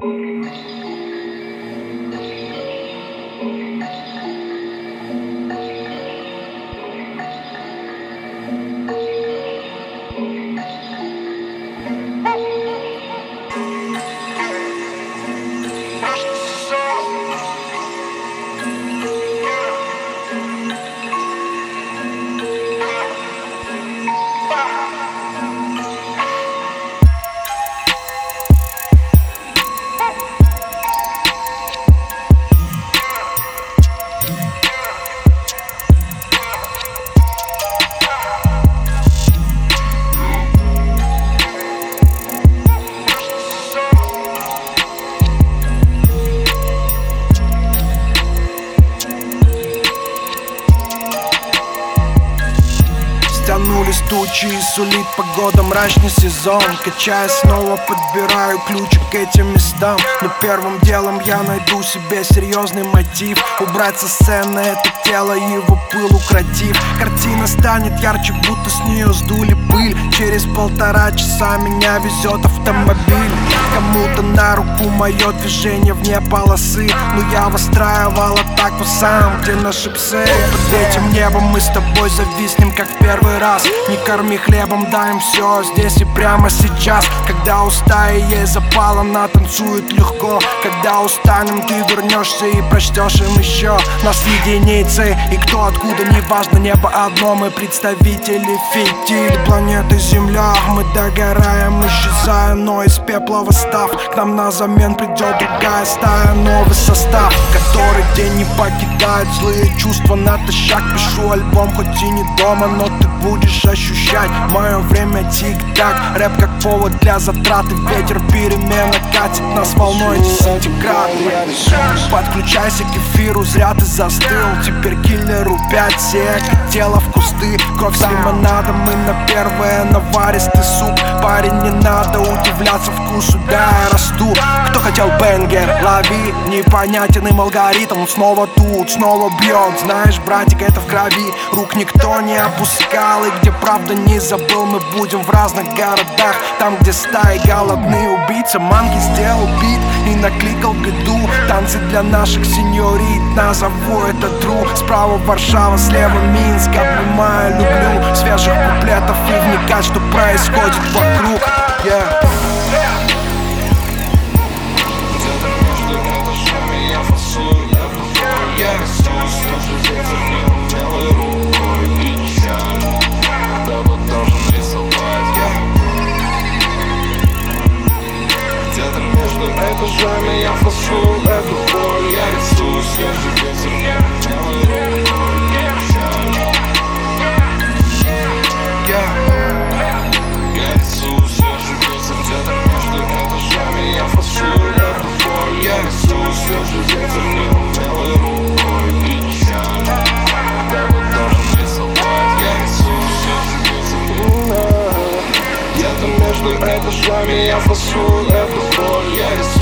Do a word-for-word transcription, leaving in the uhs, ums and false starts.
Стянулись тучи и сулит погода мрачный сезон. Качаясь снова подбираю ключи к этим местам. Но первым делом я найду себе серьезный мотив. Убрать со сцены это тело и его пыл укротив. Картина станет ярче, будто с нее сдули пыль. Через полтора часа меня везет автомобиль. Кому-то на руку мое движение вне полосы. Но я выстраивал атаку сам, где наши псы. Под этим небом мы с тобой зависнем, как в первый раз. Не корми хлебом, дай им все здесь и прямо сейчас. Когда уста и ей запал, она танцует легко. Когда устанем, ты вернешься и прочтешь им еще. Нас единицы, и кто откуда, неважно, небо одно. Мы представители фитиль планеты Земля. Мы догораем, исчезая, но из пепла восстав. К нам на замен придет другая стая, новый состав, который день не покидает злые чувства натощак. Пишу альбом, хоть и не дома, но ты будешь ощущать мое время тик-так. Рэп как повод для затраты. Ветер перемена катит нас волной десятикратной. Подключайся к эфиру, зря ты застыл. Теперь киллеру пять сек, тело в кусты. Кровь с лимонадом, мы на первое наваристый суп. Парень, не надо удивляться вкусу, да, я расту. Кто хотел бенгер, лови. Непонятен им алгоритм, снова тут, снова бьет. Знаешь, братик, это в крови. Рук никто не опускал, и где правда не забыл. Мы будем в разных городах, там, где стаи голодные. Убийца манки сделал бит и накликал беду. Танцы для наших сеньорит, назову это тру. Справа Варшава, слева Минск, обнимаю, люблю свежих куплетов и вникать, что происходит вокруг. Yeah. Этажами я фасую эту боль, я рисую свежий ветер, белой рукой печаль. Я рисую свежий ветер, где-то между этажами я фасую эту боль, я рисую свежий ветер, белой рукой печаль. Небо должен рисовать, я рисую свежий ветер. Где-то между этажами я фасую эту боль, я рисую